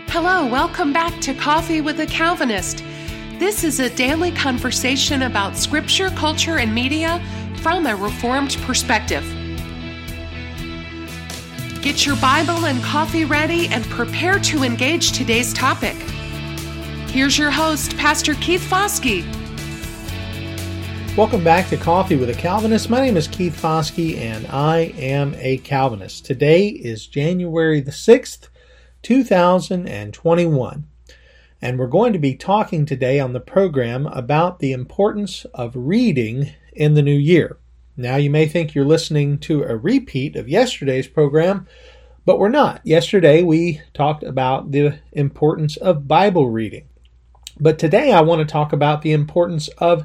Hello, welcome back to Coffee with a Calvinist. This is a daily conversation about scripture, culture, and media from a Reformed perspective. Get your Bible and coffee ready and prepare to engage today's topic. Here's your host, Pastor Keith Foskey. Welcome back to Coffee with a Calvinist. My name is Keith Foskey, and I am a Calvinist. Today is January the 6th, 2021, and we're going to be talking today on the program about the importance of reading in the new year. Now, you may think you're listening to a repeat of yesterday's program, but we're not. Yesterday, we talked about the importance of Bible reading. But today, I want to talk about the importance of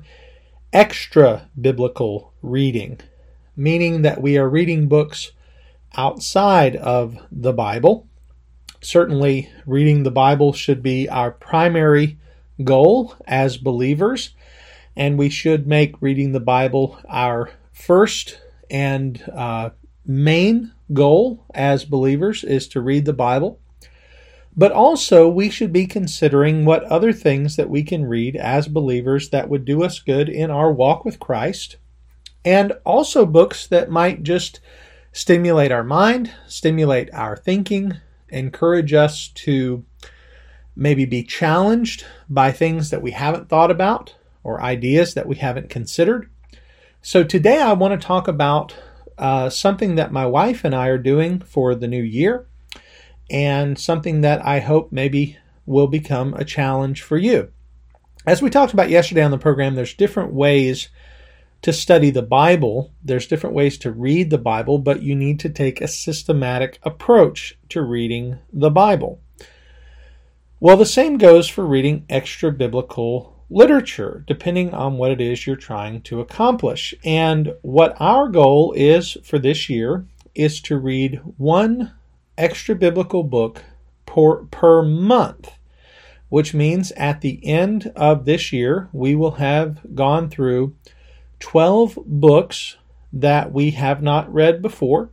extra biblical reading, meaning that we are reading books outside of the Bible. Certainly, reading the Bible should be our primary goal as believers, and we should make reading the Bible our first and main goal as believers is to read the Bible. But also, we should be considering what other things that we can read as believers that would do us good in our walk with Christ, and also books that might just stimulate our mind, stimulate our thinking, encourage us to maybe be challenged by things that we haven't thought about or ideas that we haven't considered. So today I want to talk about something that my wife and I are doing for the new year, and something that I hope maybe will become a challenge for you. As we talked about yesterday on the program, there's different ways to study the Bible. There's different ways to read the Bible, but you need to take a systematic approach to reading the Bible. Well, the same goes for reading extra biblical literature, depending on what it is you're trying to accomplish. And what our goal is for this year is to read one extra biblical book per month, which means at the end of this year, we will have gone through 12 books that we have not read before,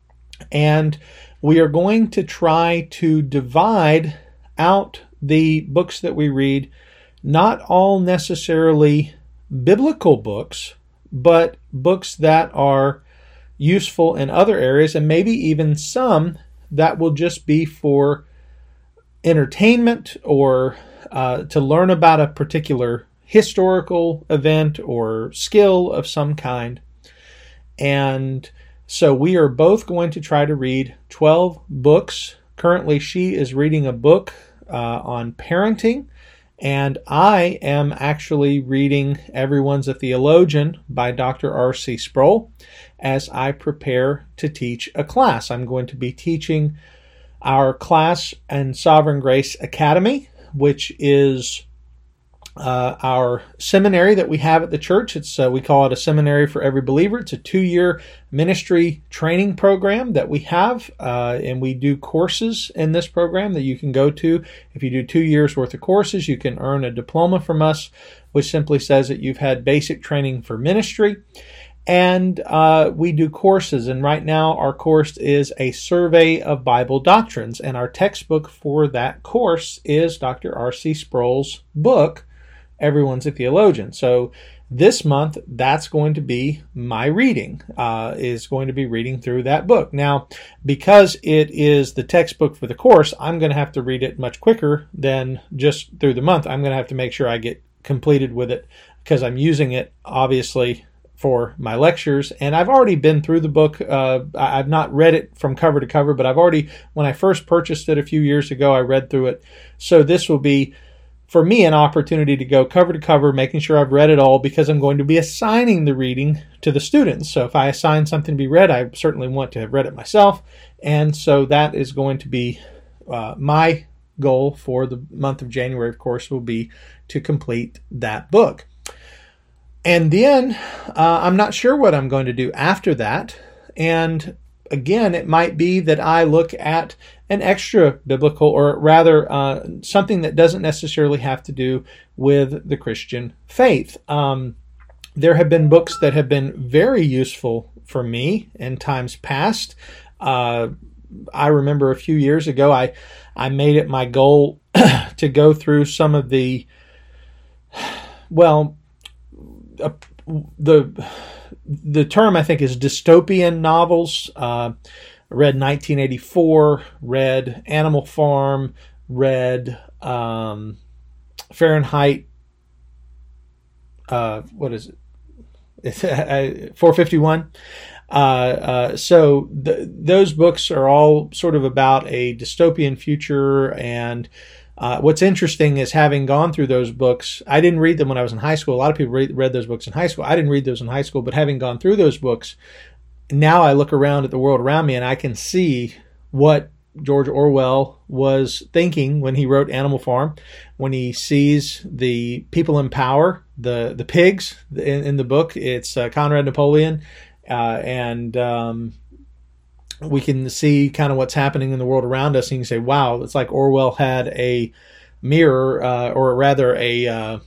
and we are going to try to divide out the books that we read, not all necessarily biblical books, but books that are useful in other areas, and maybe even some that will just be for entertainment or to learn about a particular historical event or skill of some kind. And so we are both going to try to read 12 books. Currently, she is reading a book on parenting, and I am actually reading Everyone's a Theologian by Dr. R.C. Sproul as I prepare to teach a class. I'm going to be teaching our class in Sovereign Grace Academy, which is our seminary that we have at the church. We call it a seminary for every believer. It's a 2-year ministry training program that we have, and we do courses in this program that you can go to. If you do 2 years worth of courses, you can earn a diploma from us, which simply says that you've had basic training for ministry. And we do courses, and right now our course is a survey of Bible doctrines, and our textbook for that course is Dr. R.C. Sproul's book, Everyone's a Theologian. So this month, that's going to be my reading, is going to be reading through that book. Now, because it is the textbook for the course, I'm going to have to read it much quicker than just through the month. I'm going to have to make sure I get completed with it because I'm using it, obviously, for my lectures. And I've already been through the book. I've not read it from cover to cover, but I've already, when I first purchased it a few years ago, I read through it. So this will be, for me, an opportunity to go cover to cover, making sure I've read it all, because I'm going to be assigning the reading to the students. So if I assign something to be read, I certainly want to have read it myself. And so that is going to be my goal for the month of January, of course, will be to complete that book. And then I'm not sure what I'm going to do after that. And again, it might be that I look at an extra biblical, or rather something that doesn't necessarily have to do with the Christian faith. There have been books that have been very useful for me in times past. I remember a few years ago, I made it my goal to go through some of the, the term I think is dystopian novels. Read 1984, read Animal Farm, read Fahrenheit. What is it? It's 451. So those books are all sort of about a dystopian future. And what's interesting is, having gone through those books, I didn't read them when I was in high school. A lot of people read those books in high school. I didn't read those in high school, but having gone through those books, now I look around at the world around me and I can see what George Orwell was thinking when he wrote Animal Farm, when he sees the people in power, the pigs in the book. It's Conrad Napoleon, and we can see kind of what's happening in the world around us, and you can say, wow, it's like Orwell had a mirror, or rather a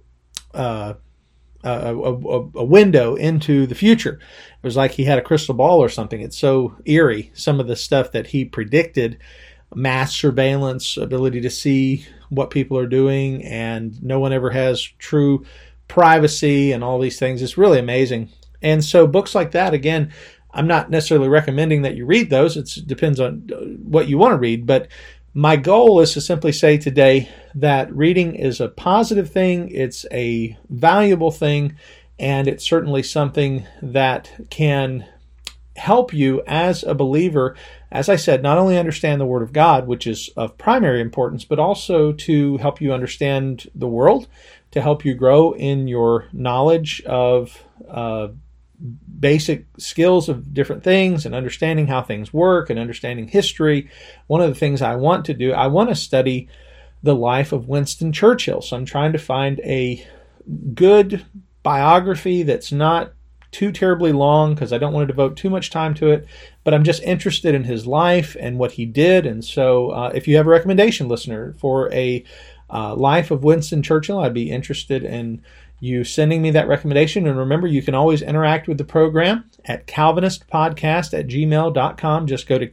window into the future. It was like he had a crystal ball or something. It's so eerie, some of the stuff that he predicted: mass surveillance, ability to see what people are doing, and no one ever has true privacy, and all these things. It's really amazing. And so books like that, again, I'm not necessarily recommending that you read those. It depends on what you want to read. But my goal is to simply say today that reading is a positive thing. It's a valuable thing. And it's certainly something that can help you as a believer, as I said, not only understand the Word of God, which is of primary importance, but also to help you understand the world, to help you grow in your knowledge of basic skills of different things, and understanding how things work, and understanding history. One of the things I want to do, I want to study the life of Winston Churchill. So I'm trying to find a good biography that's not too terribly long, because I don't want to devote too much time to it, but I'm just interested in his life and what he did. And so if you have a recommendation, listener, for a life of Winston Churchill, I'd be interested in you sending me that recommendation. And remember, you can always interact with the program at calvinistpodcast@gmail.com. Just go to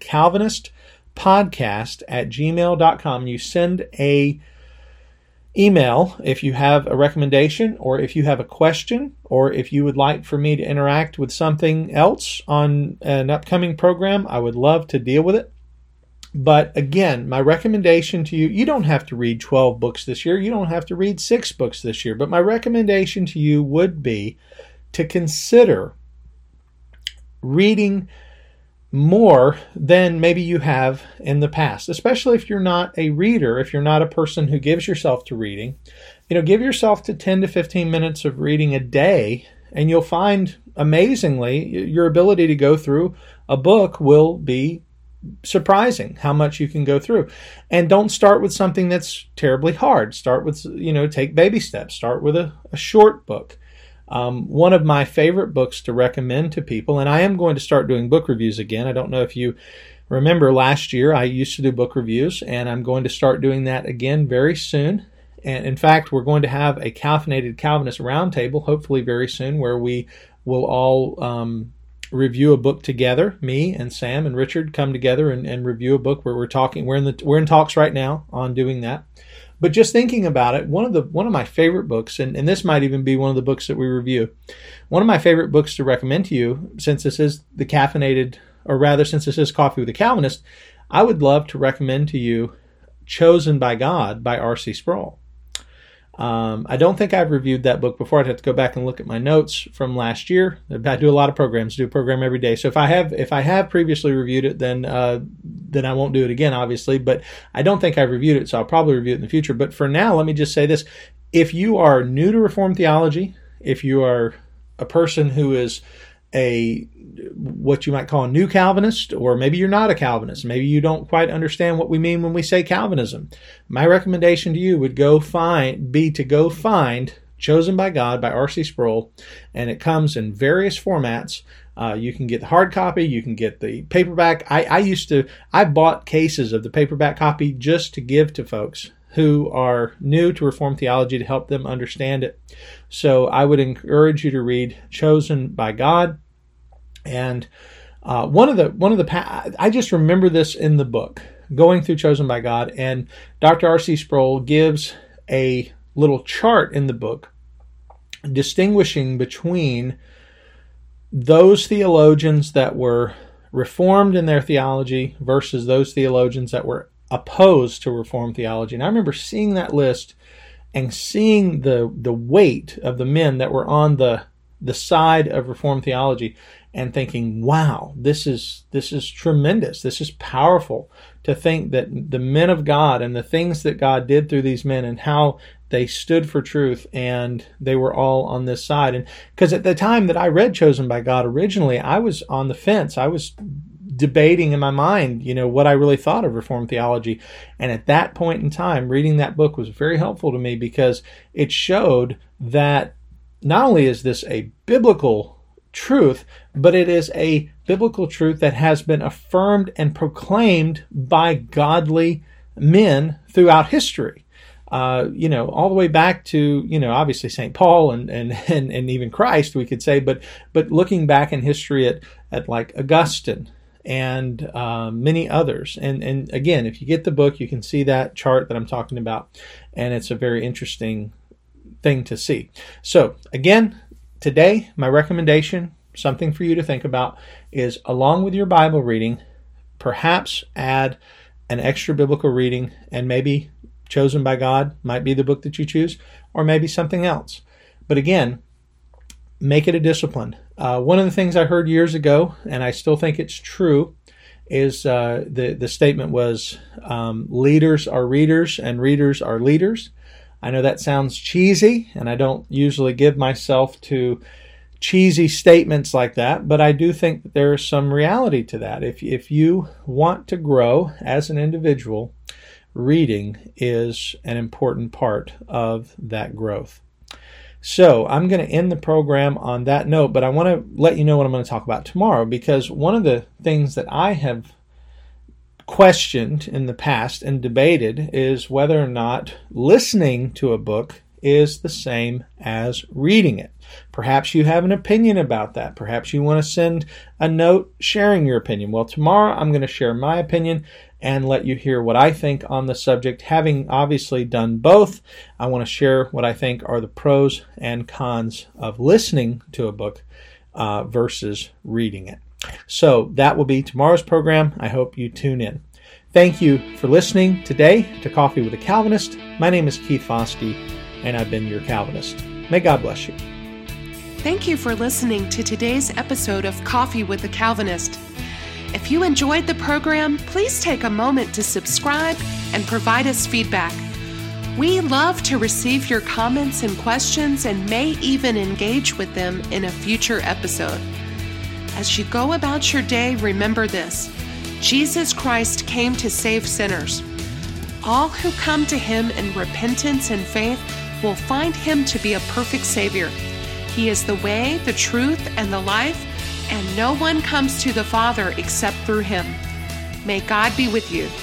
calvinistpodcast@gmail.com. You send a email if you have a recommendation, or if you have a question, or if you would like for me to interact with something else on an upcoming program. I would love to deal with it. But again, my recommendation to you, you don't have to read 12 books this year. You don't have to read 6 books this year. But my recommendation to you would be to consider reading more than maybe you have in the past, especially if you're not a reader, if you're not a person who gives yourself to reading. Give yourself to 10 to 15 minutes of reading a day, and you'll find, amazingly, your ability to go through a book will be surprising how much you can go through. And don't start with something that's terribly hard. Start with, take baby steps. Start with a short book. One of my favorite books to recommend to people, and I am going to start doing book reviews again. I don't know if you remember last year, I used to do book reviews, and I'm going to start doing that again very soon. And in fact, we're going to have a Caffeinated Calvinist Roundtable, hopefully very soon, where we will all review a book together. Me and Sam and Richard come together and review a book where we're talking. We're in talks right now on doing that. But just thinking about it, one of my favorite books, and this might even be one of the books that we review, one of my favorite books to recommend to you, since this is the caffeinated, or rather, since this is Coffee with a Calvinist, I would love to recommend to you Chosen by God by R.C. Sproul. I don't think I've reviewed that book before. I'd have to go back and look at my notes from last year. I do a lot of programs, do a program every day. So if I have previously reviewed it, then I won't do it again, obviously. But I don't think I've reviewed it, so I'll probably review it in the future. But for now, let me just say this. If you are new to Reformed theology, if you are a person who is what you might call a new Calvinist, or maybe you're not a Calvinist, maybe you don't quite understand what we mean when we say Calvinism, my recommendation to you would be to go find Chosen by God by R.C. Sproul, and it comes in various formats. You can get the hard copy, you can get the paperback. I bought cases of the paperback copy just to give to folks who are new to Reformed theology, to help them understand it. So I would encourage you to read Chosen by God. And I just remember this in the book, going through Chosen by God, and Dr. R.C. Sproul gives a little chart in the book distinguishing between those theologians that were Reformed in their theology versus those theologians that were opposed to Reformed theology. And I remember seeing that list and seeing the weight of the men that were on the side of Reformed theology and thinking, wow, this is tremendous. This is powerful to think that the men of God and the things that God did through these men and how they stood for truth, and they were all on this side. And because at the time that I read Chosen by God originally, I was on the fence. I was debating in my mind, what I really thought of Reformed theology. And at that point in time, reading that book was very helpful to me because it showed that not only is this a biblical truth, but it is a biblical truth that has been affirmed and proclaimed by godly men throughout history. All the way back to, obviously St. Paul and even Christ, we could say, but looking back in history at like Augustine and many others. And again, if you get the book, you can see that chart that I'm talking about, and it's a very interesting thing to see. So again, today, my recommendation, something for you to think about, is along with your Bible reading, perhaps add an extra biblical reading, and maybe Chosen by God might be the book that you choose, or maybe something else. But again, make it a discipline. One of the things I heard years ago, and I still think it's true, is the statement was, leaders are readers and readers are leaders. I know that sounds cheesy, and I don't usually give myself to cheesy statements like that, but I do think that there is some reality to that. If you want to grow as an individual, reading is an important part of that growth. So I'm going to end the program on that note, but I want to let you know what I'm going to talk about tomorrow, because one of the things that I have questioned in the past and debated is whether or not listening to a book is the same as reading it. Perhaps you have an opinion about that. Perhaps you want to send a note sharing your opinion. Well, tomorrow I'm going to share my opinion and let you hear what I think on the subject. Having obviously done both, I want to share what I think are the pros and cons of listening to a book versus reading it. So that will be tomorrow's program. I hope you tune in. Thank you for listening today to Coffee with a Calvinist. My name is Keith Foskey, and I've been your Calvinist. May God bless you. Thank you for listening to today's episode of Coffee with a Calvinist. If you enjoyed the program, please take a moment to subscribe and provide us feedback. We love to receive your comments and questions and may even engage with them in a future episode. As you go about your day, remember this: Jesus Christ came to save sinners. All who come to Him in repentance and faith will find Him to be a perfect Savior. He is the way, the truth, and the life, and no one comes to the Father except through Him. May God be with you.